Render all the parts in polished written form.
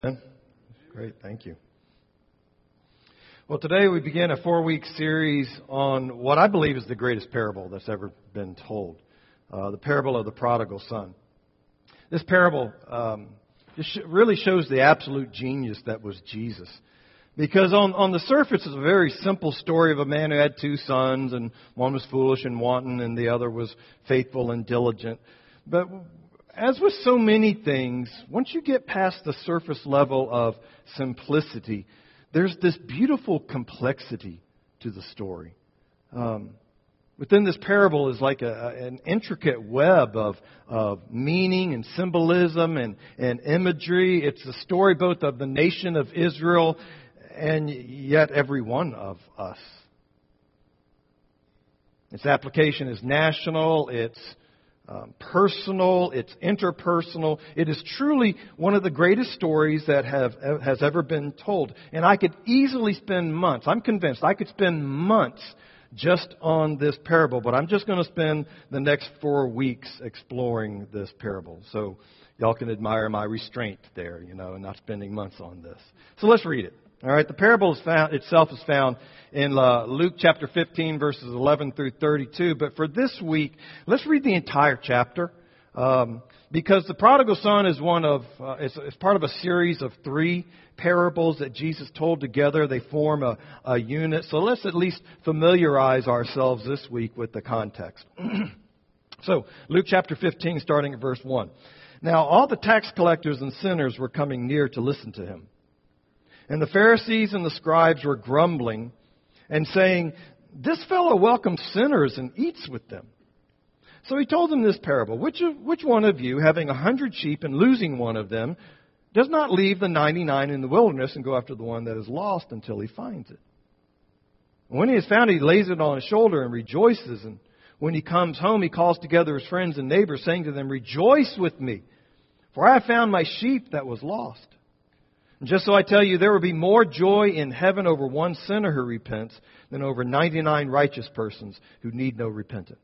Great, thank you. Well, today we begin a 4-week series on what I believe is the greatest parable that's ever been told, the parable of the prodigal son. This parable really shows the absolute genius that was Jesus. Because on the surface, it's a very simple story of a man who had 2 sons, and one was foolish and wanton, and the other was faithful and diligent. But as with so many things, once you get past the surface level of simplicity, there's this beautiful complexity to the story. Within this parable is like an intricate web of meaning and symbolism and imagery. It's the story both of the nation of Israel and yet every one of us. Its application is national, it's personal, it's interpersonal. It is truly one of the greatest stories that has ever been told. And I could easily spend months, I'm convinced, I could spend months just on this parable. But I'm just going to spend the next 4 weeks exploring this parable. So y'all can admire my restraint there, and not spending months on this. So let's read it. All right, the parable itself is found in Luke chapter 15, verses 11 through 32. But for this week, let's read the entire chapter, because the prodigal son is it's part of a series of 3 parables that Jesus told together. They form a unit. So let's at least familiarize ourselves this week with the context. So Luke chapter 15, starting at verse 1. Now all the tax collectors and sinners were coming near to listen to him. And the Pharisees and the scribes were grumbling and saying, "This fellow welcomes sinners and eats with them." So he told them this parable. Which one of you, having 100 sheep and losing one of them, does not leave the 99 in the wilderness and go after the one that is lost until he finds it? And when he has found it, he lays it on his shoulder and rejoices. And when he comes home, he calls together his friends and neighbors, saying to them, "Rejoice with me, for I have found my sheep that was lost." And just so I tell you, there will be more joy in heaven over one sinner who repents than over 99 righteous persons who need no repentance.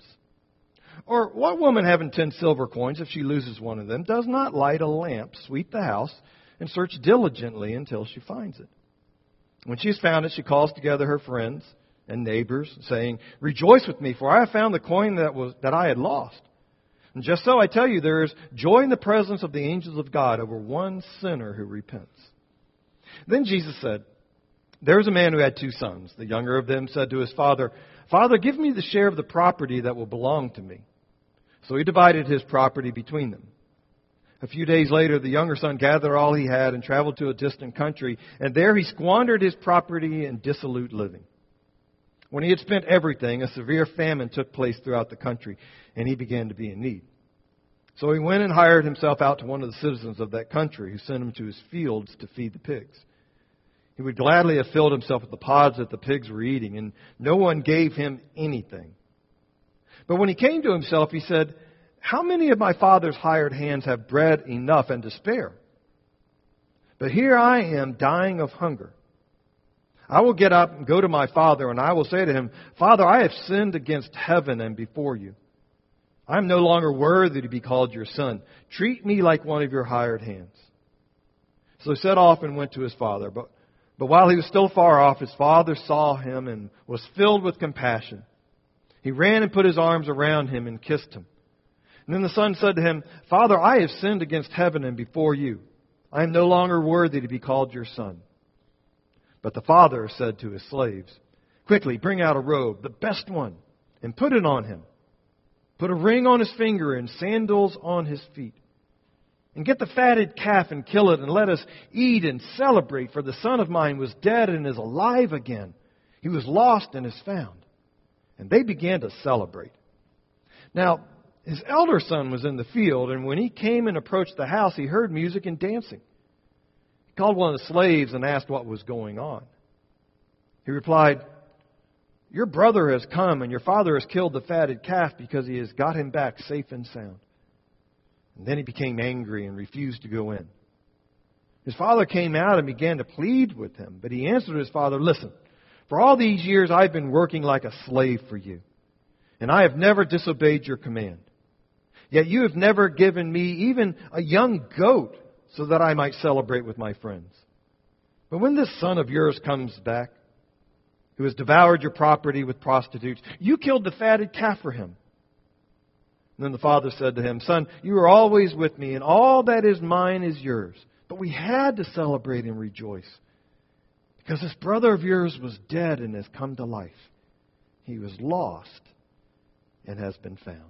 Or what woman having 10 silver coins, if she loses one of them, does not light a lamp, sweep the house, and search diligently until she finds it? When she has found it, she calls together her friends and neighbors, saying, "Rejoice with me, for I have found the coin that I had lost." And just so I tell you, there is joy in the presence of the angels of God over one sinner who repents. Then Jesus said, "There was a man who had 2 sons. The younger of them said to his father, 'Father, give me the share of the property that will belong to me.' So he divided his property between them. A few days later, the younger son gathered all he had and traveled to a distant country, and there he squandered his property in dissolute living. When he had spent everything, a severe famine took place throughout the country, and he began to be in need. So he went and hired himself out to one of the citizens of that country, who sent him to his fields to feed the pigs. He would gladly have filled himself with the pods that the pigs were eating, and no one gave him anything. But when he came to himself, he said, 'How many of my father's hired hands have bread enough and to spare? But here I am dying of hunger. I will get up and go to my father, and I will say to him, Father, I have sinned against heaven and before you. I am no longer worthy to be called your son. Treat me like one of your hired hands.' So he set off and went to his father. But while he was still far off, his father saw him and was filled with compassion. He ran and put his arms around him and kissed him. And then the son said to him, 'Father, I have sinned against heaven and before you. I am no longer worthy to be called your son.' But the father said to his slaves, 'Quickly, bring out a robe, the best one, and put it on him. Put a ring on his finger and sandals on his feet. And get the fatted calf and kill it, and let us eat and celebrate. For the son of mine was dead and is alive again. He was lost and is found.' And they began to celebrate. Now, his elder son was in the field, and when he came and approached the house, he heard music and dancing. He called one of the slaves and asked what was going on. He replied, 'Your brother has come, and your father has killed the fatted calf because he has got him back safe and sound.' And then he became angry and refused to go in. His father came out and began to plead with him. But he answered his father, 'Listen, for all these years I've been working like a slave for you, and I have never disobeyed your command. Yet you have never given me even a young goat so that I might celebrate with my friends. But when this son of yours comes back, who has devoured your property with prostitutes, you killed the fatted calf for him." And then the father said to him, "Son, you are always with me, and all that is mine is yours. But we had to celebrate and rejoice, because this brother of yours was dead and has come to life. He was lost and has been found."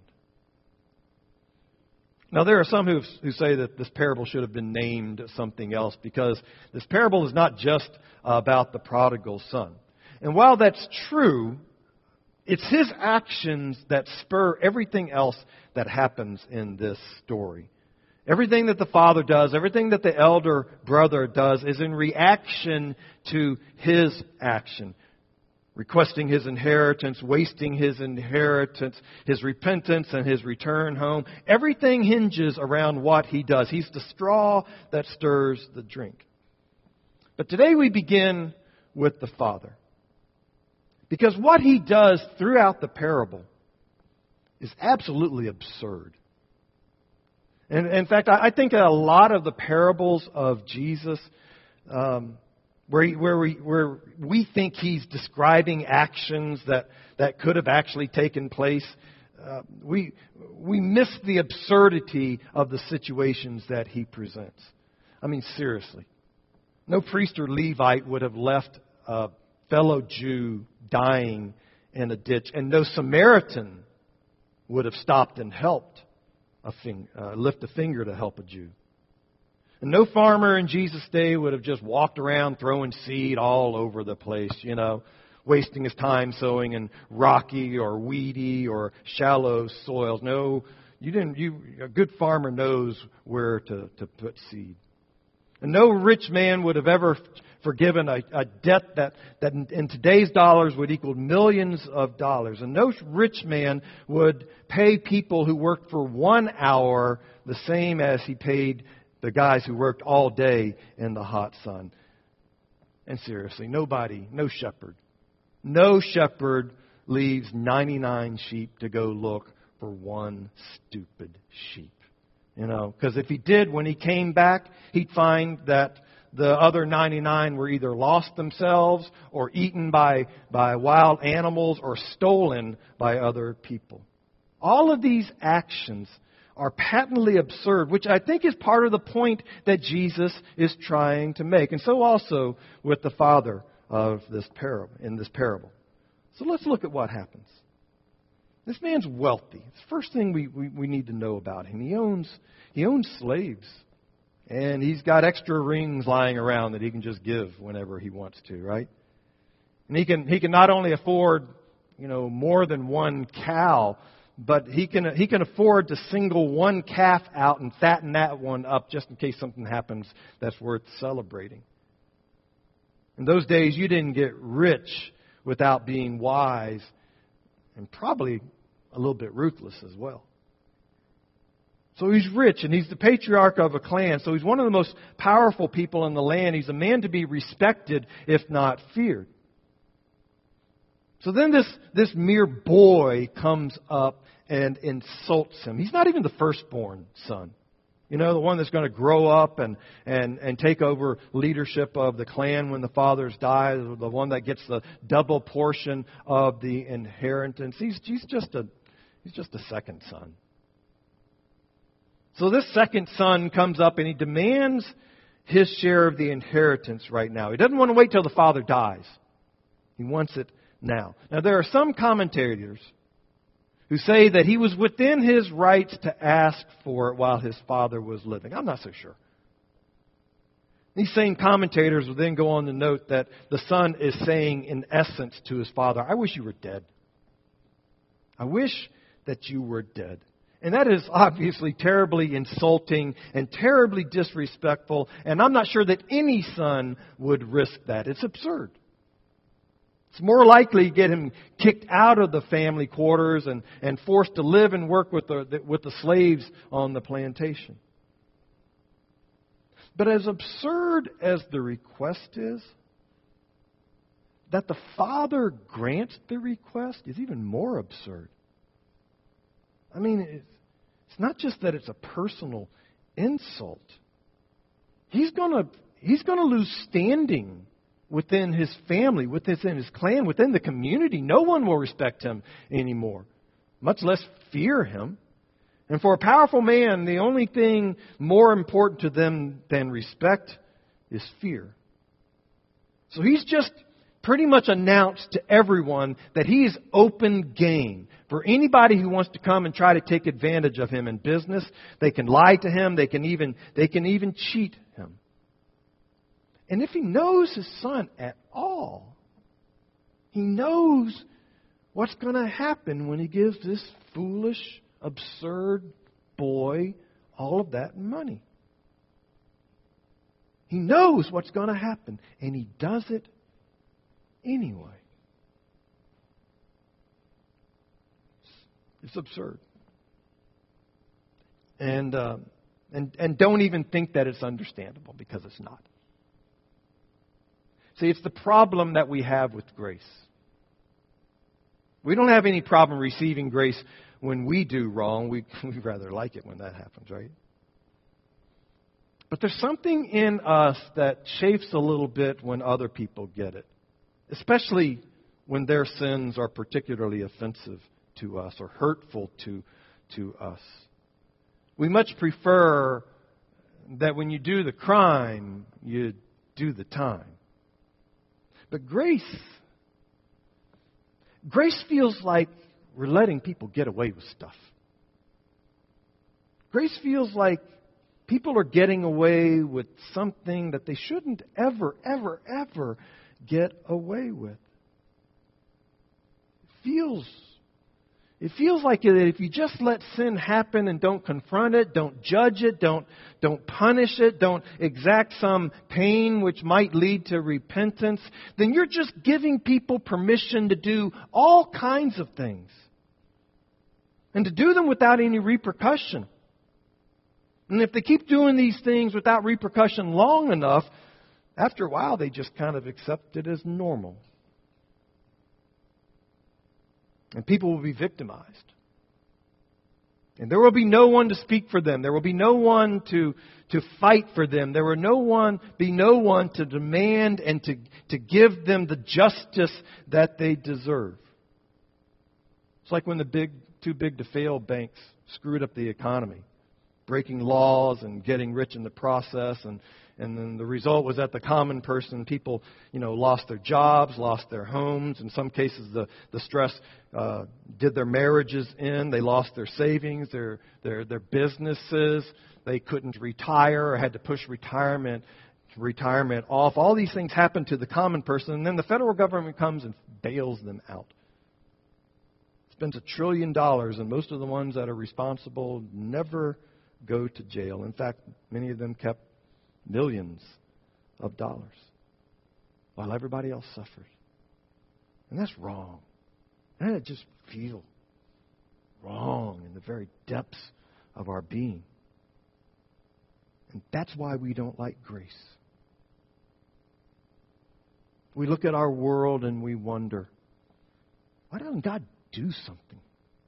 Now, there are some who say that this parable should have been named something else, because this parable is not just about the prodigal son. And while that's true, it's his actions that spur everything else that happens in this story. Everything that the father does, everything that the elder brother does is in reaction to his action. Requesting his inheritance, wasting his inheritance, his repentance, and his return home. Everything hinges around what he does. He's the straw that stirs the drink. But today we begin with the father. Because what he does throughout the parable is absolutely absurd. And in fact, I think a lot of the parables of Jesus, where we think he's describing actions that could have actually taken place, we miss the absurdity of the situations that he presents. I mean, seriously. No priest or Levite would have left a fellow Jew dying in a ditch, and no Samaritan would have stopped and helped lift a finger to help a Jew. And no farmer in Jesus' day would have just walked around throwing seed all over the place, wasting his time sowing in rocky or weedy or shallow soils. No, a good farmer knows where to put seed. And no rich man would have ever forgiven a debt that in today's dollars would equal millions of dollars. And no rich man would pay people who worked for 1 hour the same as he paid the guys who worked all day in the hot sun. And seriously, no shepherd leaves 99 sheep to go look for one stupid sheep. Because if he did, when he came back, he'd find that the other 99 were either lost themselves or eaten by wild animals or stolen by other people. All of these actions are patently absurd, which I think is part of the point that Jesus is trying to make. And so also with the father of this parable. So let's look at what happens. This man's wealthy. It's the first thing we need to know about him. He owns slaves. And he's got extra rings lying around that he can just give whenever he wants to, right? And he can not only afford, more than one cow, but he can afford to single one calf out and fatten that one up just in case something happens that's worth celebrating. In those days, you didn't get rich without being wise and probably a little bit ruthless as well. So he's rich, and he's the patriarch of a clan, so he's one of the most powerful people in the land. He's a man to be respected, if not feared. So then this mere boy comes up and insults him. He's not even the firstborn son. The one that's going to grow up and take over leadership of the clan when the fathers die, the one that gets the double portion of the inheritance. He's just a second son. So this second son comes up and he demands his share of the inheritance right now. He doesn't want to wait till the father dies. He wants it now. Now, there are some commentators who say that he was within his rights to ask for it while his father was living. I'm not so sure. These same commentators will then go on to note that the son is saying in essence to his father, "I wish you were dead. I wish that you were dead." And that is obviously terribly insulting and terribly disrespectful. And I'm not sure that any son would risk that. It's absurd. It's more likely to get him kicked out of the family quarters and forced to live and work with the slaves on the plantation. But as absurd as the request is, that the father grants the request is even more absurd. I mean, it's not just that it's a personal insult. he's going to lose standing within his family, within his clan, within the community. No one will respect him anymore, much less fear him. And for a powerful man, the only thing more important to them than respect is fear. So he's just pretty much announced to everyone that he is open game. For anybody who wants to come and try to take advantage of him in business, they can lie to him, they can even cheat him. And if he knows his son at all, he knows what's going to happen when he gives this foolish, absurd boy all of that money. He knows what's going to happen, and he does it anyway. It's absurd. And don't even think that it's understandable, because it's not. See, it's the problem that we have with grace. We don't have any problem receiving grace when we do wrong. We rather like it when that happens, right? But there's something in us that chafes a little bit when other people get it, especially when their sins are particularly offensive to us or hurtful to us. We much prefer that when you do the crime, you do the time. But grace feels like we're letting people get away with stuff. Grace feels like people are getting away with something that they shouldn't ever, ever, ever get away with. It feels like if you just let sin happen and don't confront it, don't judge it, don't punish it, don't exact some pain which might lead to repentance, then you're just giving people permission to do all kinds of things. And to do them without any repercussion. And if they keep doing these things without repercussion long enough, after a while they just kind of accept it as normal. And people will be victimized. And there will be no one to speak for them. There will be no one to fight for them. There will be no one to demand and to give them the justice that they deserve. It's like when the too big to fail banks screwed up the economy, breaking laws and getting rich in the process, and then the result was that the common person, people, lost their jobs, lost their homes. In some cases, the stress did their marriages in. They lost their savings, their businesses. They couldn't retire or had to push retirement off. All these things happen to the common person, and then the federal government comes and bails them out. Spends $1 trillion, and most of the ones that are responsible never go to jail. In fact, many of them kept millions of dollars while everybody else suffered. And that's wrong. And it just feels wrong in the very depths of our being. And that's why we don't like grace. We look at our world and we wonder, why doesn't God do something?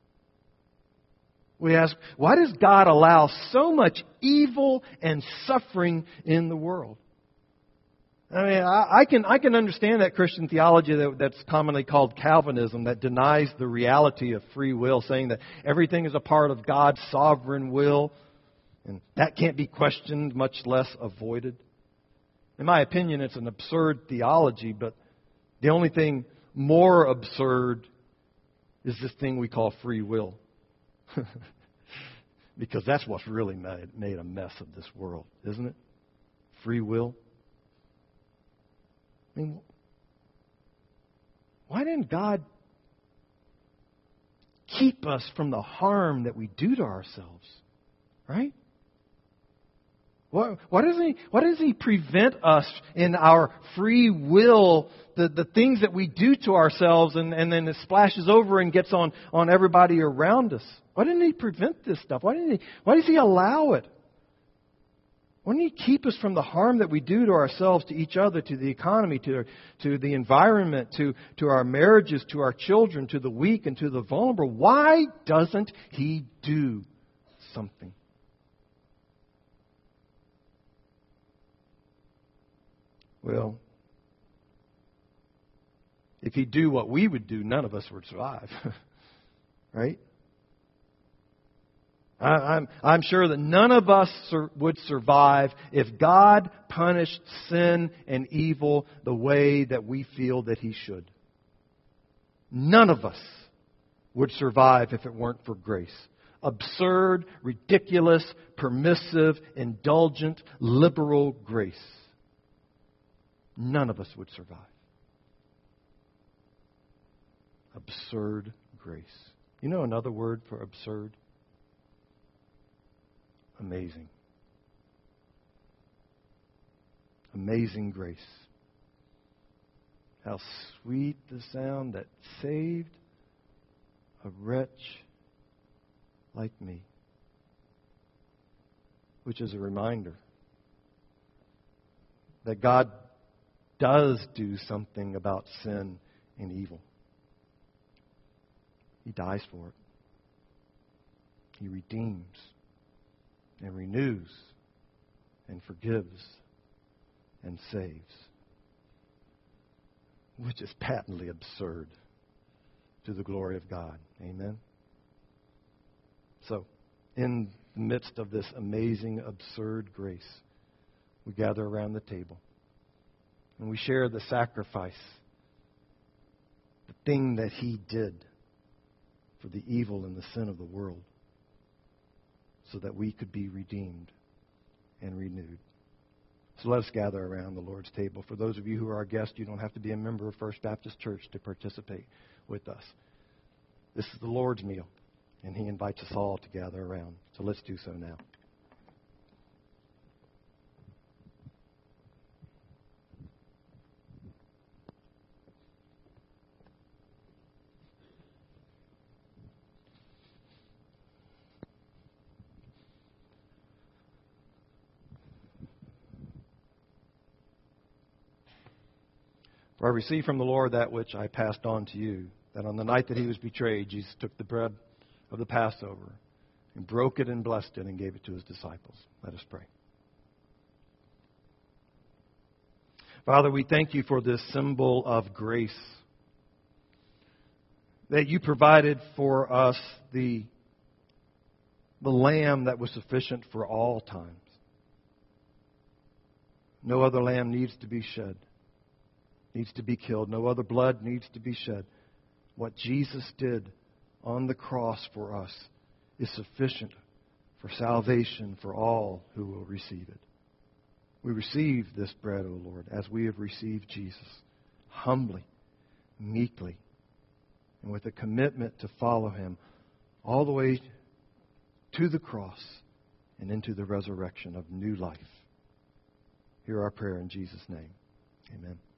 We ask, why does God allow so much evil and suffering in the world? I mean, I can understand that Christian theology that's commonly called Calvinism, that denies the reality of free will, saying that everything is a part of God's sovereign will, and that can't be questioned, much less avoided. In my opinion, it's an absurd theology, but the only thing more absurd is this thing we call free will. Because that's what's really made a mess of this world, isn't it? Free will. I mean, why didn't God keep us from the harm that we do to ourselves? Right? Why does He prevent us in our free will, the things that we do to ourselves, and then it splashes over and gets on everybody around us? Why didn't He prevent this stuff? Why does He allow it? Why didn't He keep us from the harm that we do to ourselves, to each other, to the economy, to the environment, to our marriages, to our children, to the weak and to the vulnerable? Why doesn't He do something? Well, if He'd do what we would do, none of us would survive. Right? I'm sure that none of us would survive if God punished sin and evil the way that we feel that He should. None of us would survive if it weren't for grace. Absurd, ridiculous, permissive, indulgent, liberal grace. None of us would survive. Absurd grace. You know another word for absurd? Amazing. Amazing grace. How sweet the sound that saved a wretch like me. Which is a reminder that God does do something about sin and evil. He dies for it. He redeems and renews and forgives and saves. Which is patently absurd to the glory of God. Amen? So, in the midst of this amazing, absurd grace, we gather around the table and we share the sacrifice, the thing that He did for the evil and the sin of the world, so that we could be redeemed and renewed. So let us gather around the Lord's table. For those of you who are our guests, you don't have to be a member of First Baptist Church to participate with us. This is the Lord's meal, and He invites us all to gather around. So let's do so now. For I received from the Lord that which I passed on to you, that on the night that He was betrayed, Jesus took the bread of the Passover and broke it and blessed it and gave it to His disciples. Let us pray. Father, we thank You for this symbol of grace, that You provided for us the lamb that was sufficient for all times. No other lamb needs to be shed, needs to be killed. No other blood needs to be shed. What Jesus did on the cross for us is sufficient for salvation for all who will receive it. We receive this bread, O Lord, as we have received Jesus, humbly, meekly, and with a commitment to follow Him all the way to the cross and into the resurrection of new life. Hear our prayer in Jesus' name. Amen.